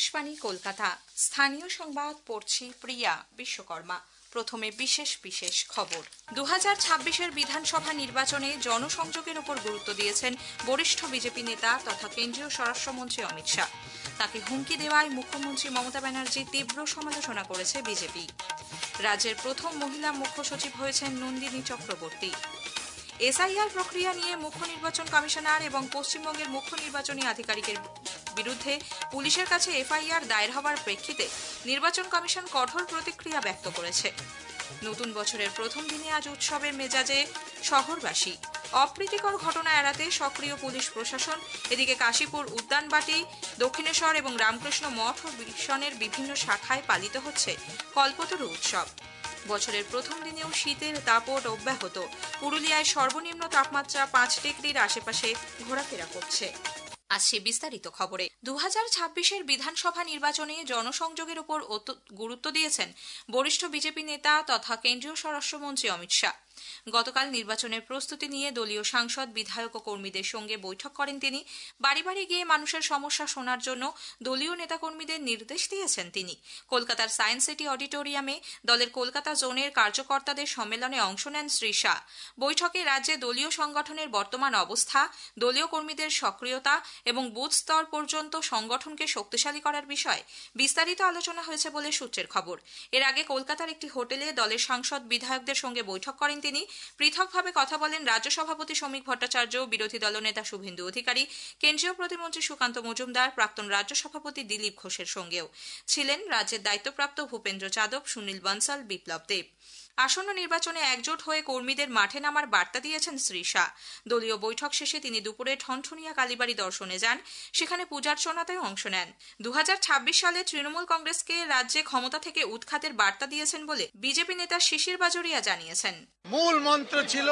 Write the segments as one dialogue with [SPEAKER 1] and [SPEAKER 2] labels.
[SPEAKER 1] আকাশবাণী কলকাতা। স্থানীয় সংবাদ পড়ছি প্রিয়া বিশ্বকর্মা। প্রথমে বিশেষ খবর। 2026-এর বিধানসভা নির্বাচনে জনসংযোগের উপর গুরুত্ব দিয়েছেন বরিষ্ঠ বিজেপি নেতা তথা কেন্দ্রীয় স্বরাষ্ট্রমন্ত্রী অমিত শাহ। তাকে হুমকি দেওয়ায় মুখ্যমন্ত্রী মমতা ব্যানার্জি তীব্র সমালোচনা করেছে বিজেপি। রাজ্যের প্রথম মহিলা মুখ্য সচিব হয়েছেন নন্দিনী চক্রবর্তী। এসআইআর প্রক্রিয়া নিয়ে মুখ্য নির্বাচন কমিশনার এবং পশ্চিমবঙ্গের মুখ্য নির্বাচনী আধিকারিকের বিরুদ্ধে পুলিশের কাছে এফআইআর দায়ের হওয়ার প্রেক্ষিতে নির্বাচন কমিশন কঠোর প্রতিক্রিয়া ব্যক্ত করেছে। নতুন বছরের প্রথম দিনে আজ উৎসবের মেজাজে শহরবাসী। অপ্রীতিকর ঘটনা এড়াতে সক্রিয় পুলিশ প্রশাসন। এদিকে কাশীপুর উদ্যানবাটি, দক্ষিণেশ্বর এবং রামকৃষ্ণ মঠ ও মিশনের বিভিন্ন শাখায় পালিত হচ্ছে কল্পতরু উৎসব। বছরের প্রথম দিনেও শীতের দাপট অব্যাহত। পুরুলিয়ায় সর্বনিম্ন তাপমাত্রা 5 ডিগ্রির আশেপাশে ঘোরাফেরা করছে। আসছে বিস্তারিত খবরে। 2026-এর বিধানসভা নির্বাচনে জনসংযোগের উপর গুরুত্ব দিয়েছেন বরিষ্ঠ বিজেপি নেতা তথা কেন্দ্রীয় স্বরাষ্ট্রমন্ত্রী অমিত শাহ। গতকাল নির্বাচনের প্রস্তুতি নিয়ে দলীয় সাংসদ, বিধায়ক ও কর্মীদের সঙ্গে বৈঠক করেন তিনি। বাড়ি বাড়ি গিয়ে মানুষের সমস্যা শোনার জন্য দলীয় নেতাকর্মীদের নির্দেশ দিয়েছেন তিনি। কলকাতার সায়েন্স সিটি অডিটোরিয়ামে দলের কলকাতা জোনের কার্যকর্তাদের সম্মেলনে অংশ নেন শ্রী শাহ। বৈঠকে রাজ্যে দলীয় সংগঠনের বর্তমান অবস্থা, দলীয় কর্মীদের সক্রিয়তা এবং বুথ স্তর পর্যন্ত সংগঠনকে শক্তিশালী করার বিষয়ে বিস্তারিত আলোচনা হয়েছে বলে সূত্রের খবর। এর আগে কলকাতার একটি হোটেলে দলের সাংসদ, বিধায়কদের সঙ্গে বৈঠক করেন তিনি। পৃথকভাবে কথা বলেন রাজ্য সভাপতি শ্রমিক ভট্টাচার্য, বিরোধী দলনেতা শুভেন্দু অধিকারী, কেন্দ্রীয় প্রতিমন্ত্রী সুকান্ত মজুমদার, প্রাক্তন রাজ্য সভাপতি দিলীপ ঘোষের সঙ্গেও ছিলেন রাজ্যের দায়িত্বপ্রাপ্ত ভূপেন্দ্র যাদব, সুনীল বনসাল, বিপ্লব দেব। আসন্ন নির্বাচনে একজোট হয়ে কর্মীদের মাঠে নামার বার্তা দিয়েছেন শ্রী শাহ। দলীয় বৈঠক শেষে তিনি দুপুরে ঠনঠনিয়া কালীবাড়ি দর্শনে যান, সেখানে পূজার্চনাতেও অংশ নেন। 2026 সালে তৃণমূল কংগ্রেসকে রাজ্যে ক্ষমতা থেকে উৎখাতের বার্তা দিয়েছেন বলে বিজেপি নেতা শিশির বাজোরিয়া জানিয়েছেন।
[SPEAKER 2] মূল মন্ত্র ছিল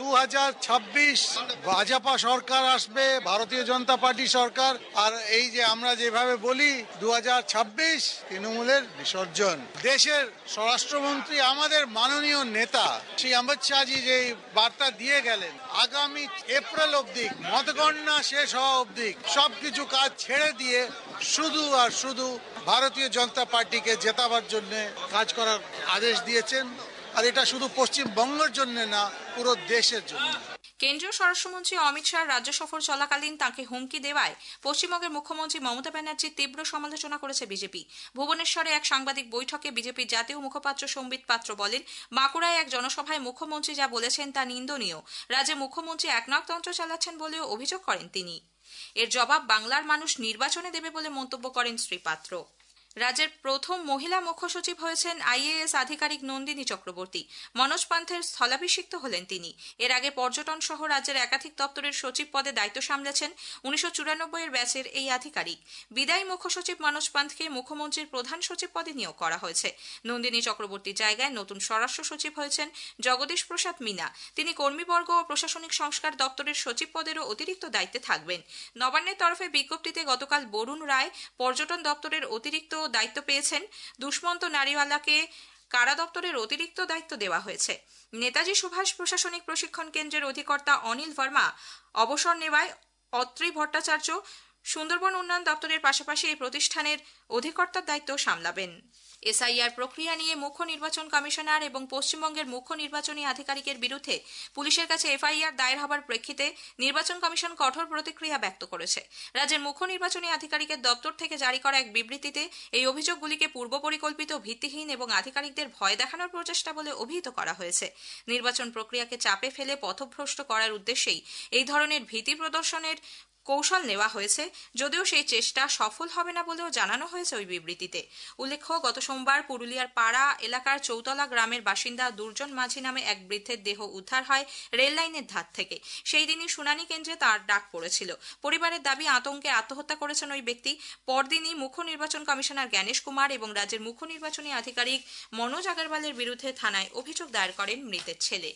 [SPEAKER 2] 2026 ভাজপা সরকার আসবে, ভারতীয় জনতা পার্টি সরকার। আর এই যে আমরা যেভাবে বলি 2026 তৃণমূলের বিসর্জন। দেশের স্বরাষ্ট্রমন্ত্রী আমাদের মাননীয় নেতা শ্রী অমিত শাহজি যে বার্তা দিয়ে গেলেন, আগামী এপ্রিল অবধি মতগণনা শেষ হওয়া অবধি সবকিছু কাজ ছেড়ে দিয়ে শুধু আর শুধু ভারতীয় জনতা পার্টিকে জেতাবার জন্য কাজ করার আদেশ দিয়েছেন। আর এটা শুধু পশ্চিমবঙ্গের জন্য না, পুরো দেশের জন্য।
[SPEAKER 1] কেন্দ্রীয় স্বরাষ্ট্রমন্ত্রী অমিত শাহ রাজ্য সফর চলাকালীন তাঁকে হুমকি দেওয়ায় পশ্চিমবঙ্গের মুখ্যমন্ত্রী মমতা ব্যানার্জির তীব্র সমালোচনা করেছে বিজেপি। ভুবনেশ্বরে এক সাংবাদিক বৈঠকে বিজেপির জাতীয় মুখপাত্র সম্বিত পাত্র বলেন, বাঁকুড়ায় এক জনসভায় মুখ্যমন্ত্রী যা বলেছেন তা নিন্দনীয়। রাজ্যে মুখ্যমন্ত্রী একনায়কতন্ত্র চালাচ্ছেন বলেও অভিযোগ করেন তিনি। এর জবাব বাংলার মানুষ নির্বাচনে দেবে বলে মন্তব্য করেন শ্রী পাত্র। রাজ্যের প্রথম মহিলা মুখ্য সচিব হয়েছেন আইএএস আধিকারিক নন্দিনী চক্রবর্তী। মনোজ পান্থের স্থলাভিষিক্ত হলেন তিনি। এর আগে পর্যটন সহ রাজ্যের একাধিক দপ্তরের সচিব পদে দায়িত্ব সামলেছেন 1994 ব্যাচের এই আধিকারিক। বিদায়ী মুখ্য সচিব মনোজ পান্থকে মুখ্যমন্ত্রীর প্রধান সচিব পদে নিয়োগ করা হয়েছে। নন্দিনী চক্রবর্তীর জায়গায় নতুন স্বরাষ্ট্র সচিব হয়েছেন জগদীশ প্রসাদ মিনা। তিনি কর্মীবর্গ ও প্রশাসনিক সংস্কার দপ্তরের সচিব পদেরও অতিরিক্ত দায়িত্বে থাকবেন। নবান্নের তরফে বিজ্ঞপ্তিতে গতকাল বরুণ রায় পর্যটন দপ্তরের অতিরিক্ত দায়িত্ব পেয়েছেন। দুষ্মন্ত নারীওয়ালাকে কারা দপ্তরের অতিরিক্ত দায়িত্ব দেওয়া হয়েছে। নেতাজি সুভাষ প্রশাসনিক প্রশিক্ষণ কেন্দ্রের অধিকর্তা অনিল ভার্মা অবসর নেওয়ায় অত্রি ভট্টাচার্য সুন্দরবন উন্নয়ন দপ্তরের পাশাপাশি এই প্রতিষ্ঠানের অধিকর্তার দায়িত্ব সামলাবেন। এসআইআর প্রক্রিয়া নিয়ে মুখ্য নির্বাচন কমিশনার এবং পশ্চিমবঙ্গের মুখ্য নির্বাচনী আধিকারিকের বিরুদ্ধে পুলিশের কাছে এফআইআর দায়ের হবার প্রেক্ষিতে নির্বাচন কমিশন কঠোর প্রতিক্রিয়া ব্যক্ত করেছে। রাজ্যের মুখ্য নির্বাচনী আধিকারিকের দপ্তর থেকে জারি করা এক বিবৃতিতে এই অভিযোগগুলিকে পূর্ব পরিকল্পিত, ভিত্তিহীন এবং আধিকারিকদের ভয় দেখানোর প্রচেষ্টা বলে অভিহিত করা হয়েছে। নির্বাচন প্রক্রিয়াকে চাপে ফেলে পথভ্রষ্ট করার উদ্দেশ্যেই এই ধরনের ভীতি প্রদর্শনের কৌশল নেওয়া হয়েছে, যদিও সেই চেষ্টা সফল হবে না বলেও জানানো হয়েছে ওই বিবৃতিতে। উল্লেখ্য, গত সোমবার পুরুলিয়ার পাড়া এলাকার চৌতলা গ্রামের বাসিন্দা দুর্জন মাঝি নামে এক বৃদ্ধের দেহ উদ্ধার হয় রেল লাইনের ধার থেকে। সেই দিনই শুনানি কেন্দ্রে তার ডাক পড়েছিল। পরিবারের দাবি, আতঙ্কে আত্মহত্যা করেছেন ওই ব্যক্তি। পরদিনই মুখ্য নির্বাচন কমিশনার জ্ঞানেশ কুমার এবং রাজ্যের মুখ্য নির্বাচনী আধিকারিক মনোজ আগরওয়ালের বিরুদ্ধে থানায় অভিযোগ দায়ের করেন মৃতের ছেলে।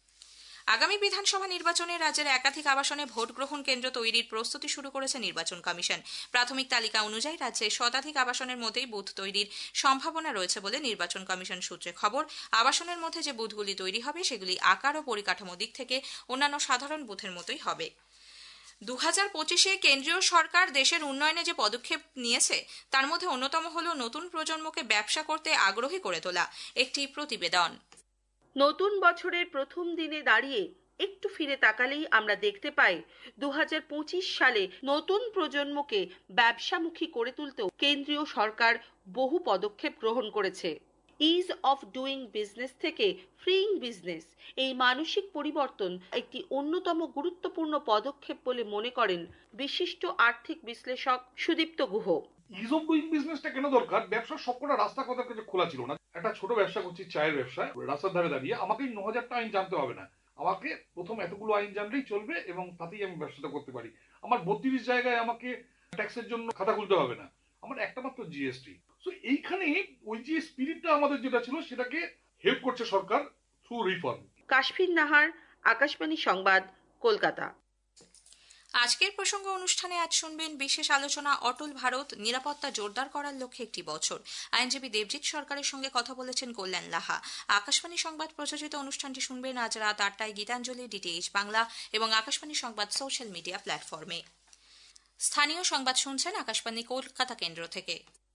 [SPEAKER 1] আগামী বিধানসভা নির্বাচনে রাজ্যের একাধিক আবাসনে ভোট গ্রহণ কেন্দ্র তৈরির প্রস্তুতি শুরু করেছে নির্বাচন কমিশন। প্রাথমিক তালিকা অনুযায়ী রাজ্যে শতাধিক আবাসনের মধ্যেই বুথ তৈরির সম্ভাবনা রয়েছে বলে নির্বাচন কমিশন সূত্রে খবর। আবাসনের মধ্যে যে বুথগুলি তৈরি হবে সেগুলি আকার ও পরিকাঠামো দিক থেকে অন্যান্য সাধারণ বুথের মতোই হবে। 2025-এ কেন্দ্রীয় সরকার দেশের উন্নয়নে যে পদক্ষেপ নিয়েছে তার মধ্যে অন্যতম হলো নতুন প্রজন্মকে ব্যবসা করতে আগ্রহী করে তোলা। একটি প্রতিবেদন।
[SPEAKER 3] নতুন বছরের প্রথম দিনে দাঁড়িয়ে একটু ফিরে তাকালেই আমরা দেখতে পাই 2025 সালে নতুন প্রজন্মকে ব্যবসামুখী করে তুলতেও কেন্দ্রীয় সরকার বহু পদক্ষেপ গ্রহণ করেছে। ইজ অফ ডুইং বিজনেস থেকে ফ্রিইং বিজনেস, এই মানসিক পরিবর্তন একটি অন্যতম গুরুত্বপূর্ণ পদক্ষেপ বলে মনে করেন বিশিষ্ট আর্থিক বিশ্লেষক Sudipta Guha.
[SPEAKER 4] Ease of doing বিজনেসটা কেন দরকার? ব্যবসার সবকটা রাস্তা কথা খোলা ছিল না। একটা ছোট ব্যবসা করছি, চায়ের ব্যবসা, রাস্তার ধারে দাঁড়িয়ে আমাকে 9000টা আইন জানতে হবে না। আমাকে প্রথম এতগুলো আইন জানলেই চলবে এবং তাতেই আমি ব্যবসাটা করতে পারি। আমার 32 জায়গায় আমাকে ট্যাক্সের জন্য খাতা খুলতে হবে না, আমার একটা মাত্র জিএসটি। সো এইখানে ওই যে স্পিরিটটা আমাদের যেটা ছিল সেটাকে হেল্প করছে সরকার থ্রু রিফর্ম।
[SPEAKER 3] কাশফিন নাহার, আকাশবাণী সংবাদ, কলকাতা।
[SPEAKER 1] আজকের প্রসঙ্গ অনুষ্ঠানে আজ শুনবেন বিশেষ আলোচনা অটল ভারত, নিরাপত্তা জোরদার করার লক্ষ্যে একটি বছর। আইনজীবী দেবজিৎ সরকারের সঙ্গে কথা বলেছেন কল্যাণ লাহা। আকাশবাণী সংবাদ প্রযোজিত অনুষ্ঠানটি শুনবেন আজ রাত 8টায় গীতাঞ্জলি, ডিটিএইচ বাংলা এবং আকাশবাণী সংবাদ সোশ্যাল মিডিয়া প্ল্যাটফর্মে। স্থানীয় সংবাদ শুনছেন আকাশবাণী কলকাতা কেন্দ্র থেকে।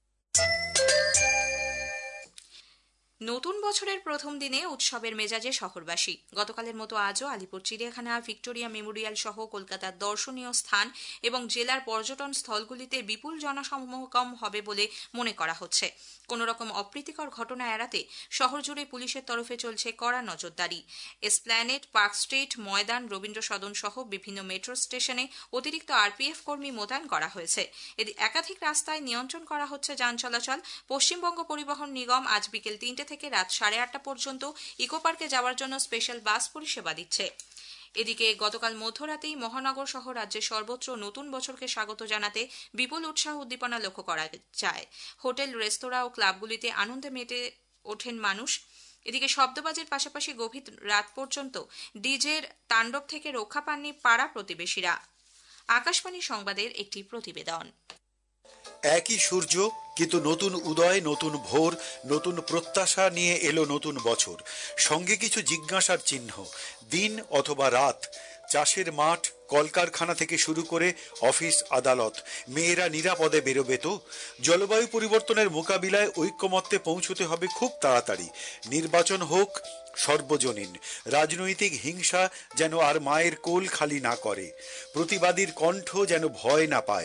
[SPEAKER 1] নতুন বছরের প্রথম দিনে উৎসবের মেজাজে শহরবাসী। গতকালের মতো আজও আলিপুর চিড়িয়াখানা, ভিক্টোরিয়া মেমোরিয়াল সহ কলকাতার দর্শনীয় স্থান এবং জেলার পর্যটন স্থলগুলিতে বিপুল জনসমাগম হবে বলে মনে করা হচ্ছে। কোনো রকম অপ্রীতিকর ঘটনা এড়াতে শহর জুড়ে পুলিশের তরফে চলছে কড়া নজরদারি। Esplanade, Park Street, Maidan, Rabindra Sadan সহ বিভিন্ন মেট্রো স্টেশনে অতিরিক্ত আরপিএফ কর্মী মোতায়েন করা হয়েছে। একাধিক রাস্তায় নিয়ন্ত্রণ করা হচ্ছে যান চলাচল। পশ্চিমবঙ্গ পরিবহন নিগম আজ বিকেল 3টে থেকে রাত 8:30 পর্যন্ত ইকো পার্কে যাওয়ার জন্য স্পেশাল বাস পরিষেবা দিচ্ছে। এদিকে গতকাল মধ্যরাতেই মহানগর সহ রাজ্যের সর্বত্র নতুন বছরকে স্বাগত জানাতে বিপুল উৎসাহ উদ্দীপনা লক্ষ্য করা যায়। হোটেল, রেস্তোরাঁ ও ক্লাবগুলিতে আনন্দে মেতে ওঠেন মানুষ। এদিকে শব্দবাজির পাশাপাশি গভীর রাত পর্যন্ত ডিজের তাণ্ডব থেকে রক্ষা পাননি পাড়া প্রতিবেশীরা। আকাশবাণী সংবাদের একটি প্রতিবেদন।
[SPEAKER 5] একই সূর্য, কিন্তু নতুন উদয়, নতুন ভোর, নতুন প্রত্যাশা নিয়ে এলো নতুন বছর। সঙ্গে কিছু জিজ্ঞাসার চিহ্ন। দিন অথবা রাত, চাষের মাঠ, কলকারখানা থেকে শুরু করে অফিস আদালত, মেয়েরা নিরাপদে বেরোবে তো? জলবায়ু পরিবর্তনের মোকাবিলায় ঐক্যমত্যে পৌঁছতে হবে খুব তাড়াতাড়ি। নির্বাচন হোক সর্বজনীন। রাজনৈতিক হিংসা যেন আর মায়ের কোল খালি না করে। প্রতিবাদীর কণ্ঠ যেন ভয় না পায়।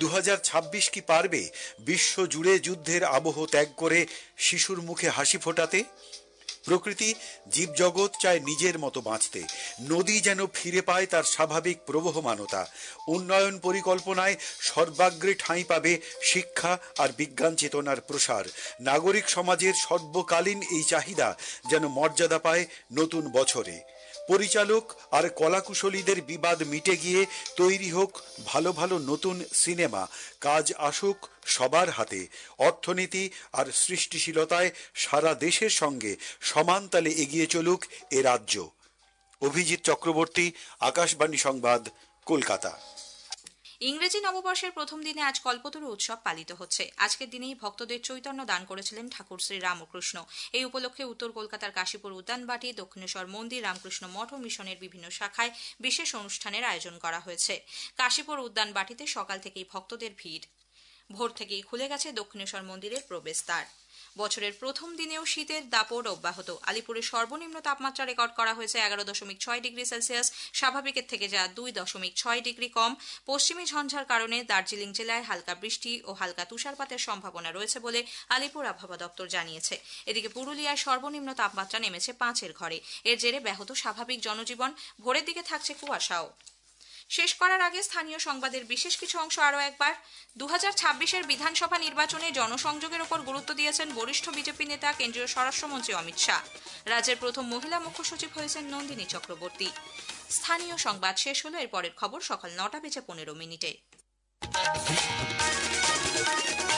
[SPEAKER 5] 2026 কি পারবে বিশ্ব জুড়ে যুদ্ধের আবহ ত্যাগ করে শিশুর মুখে হাসি ফোটাতে? প্রকৃতি, জীবজগৎ চায় নিজের মতো বাঁচতে। নদী যেন ফিরে পায় তার স্বাভাবিক প্রবহমানতা। উন্নয়ন পরিকল্পনায় সর্বাগ্রে ঠাঁই পাবে শিক্ষা আর বিজ্ঞান চেতনার প্রসার। নাগরিক সমাজের সর্বকালীন এই চাহিদা যেন মর্যাদা পায় নতুন বছরে। পরিচালক আর কলাকুশলীদের বিবাদ মিটে গিয়ে তৈরি হোক ভালো ভালো নতুন সিনেমা। কাজ আসুক সবার হাতে। অর্থনীতি আর সৃষ্টিশীলতায় সারা দেশের সঙ্গে সমান তালে এগিয়ে চলুক এ রাজ্য। অভিজিৎ চক্রবর্তী, আকাশবাণী সংবাদ, কলকাতা।
[SPEAKER 1] ইংরেজি নববর্ষের প্রথম দিনে আজ কল্পতরু উৎসব পালিত হচ্ছে। আজকের দিনেই ভক্তদের চৈতন্য দান করেছিলেন ঠাকুর শ্রী রামকৃষ্ণ। এই উপলক্ষে উত্তর কলকাতার কাশীপুর উদ্যানবাটি, দক্ষিণেশ্বর মন্দির, রামকৃষ্ণ মঠ ও মিশনের বিভিন্ন শাখায় বিশেষ অনুষ্ঠানের আয়োজন করা হয়েছে। কাশীপুর উদ্যানবাটিতে সকাল থেকেই ভক্তদের ভিড়। ভোর থেকেই খুলে গেছে দক্ষিণেশ্বর মন্দিরের প্রবেশদ্বার। বছরের প্রথম দিনেও শীতের দাপট অব্যাহত। আলিপুরের সর্বনিম্ন তাপমাত্রা রেকর্ড করা হয়েছে 11.6 ডিগ্রি সেলসিয়াস, স্বাভাবিকের থেকে যা 2.6 ডিগ্রি কম। পশ্চিমী ঝঞ্ঝার কারণে দার্জিলিং জেলায় হালকা বৃষ্টি ও হালকা তুষারপাতের সম্ভাবনা রয়েছে বলে আলিপুর আবহাওয়া দপ্তর জানিয়েছে। এদিকে পুরুলিয়ায় সর্বনিম্ন তাপমাত্রা নেমেছে 5-এর ঘরে। এর জেরে ব্যাহত স্বাভাবিক জনজীবন। ভোরের দিকে থাকছে কুয়াশাও। শেষ করার আগে স্থানীয় সংবাদের বিশেষ কিছু অংশ আরও একবার। 2026-এর বিধানসভা নির্বাচনে জনসংযোগের ওপর গুরুত্ব দিয়েছেন বরিষ্ঠ বিজেপি নেতা কেন্দ্রীয় স্বরাষ্ট্রমন্ত্রী অমিত শাহ। রাজ্যের প্রথম মহিলা মুখ্য সচিব হয়েছেন নন্দিনী চক্রবর্তী। স্থানীয় সংবাদ শেষ হলো। এর পরের খবর সকাল 9:15 মিনিটে।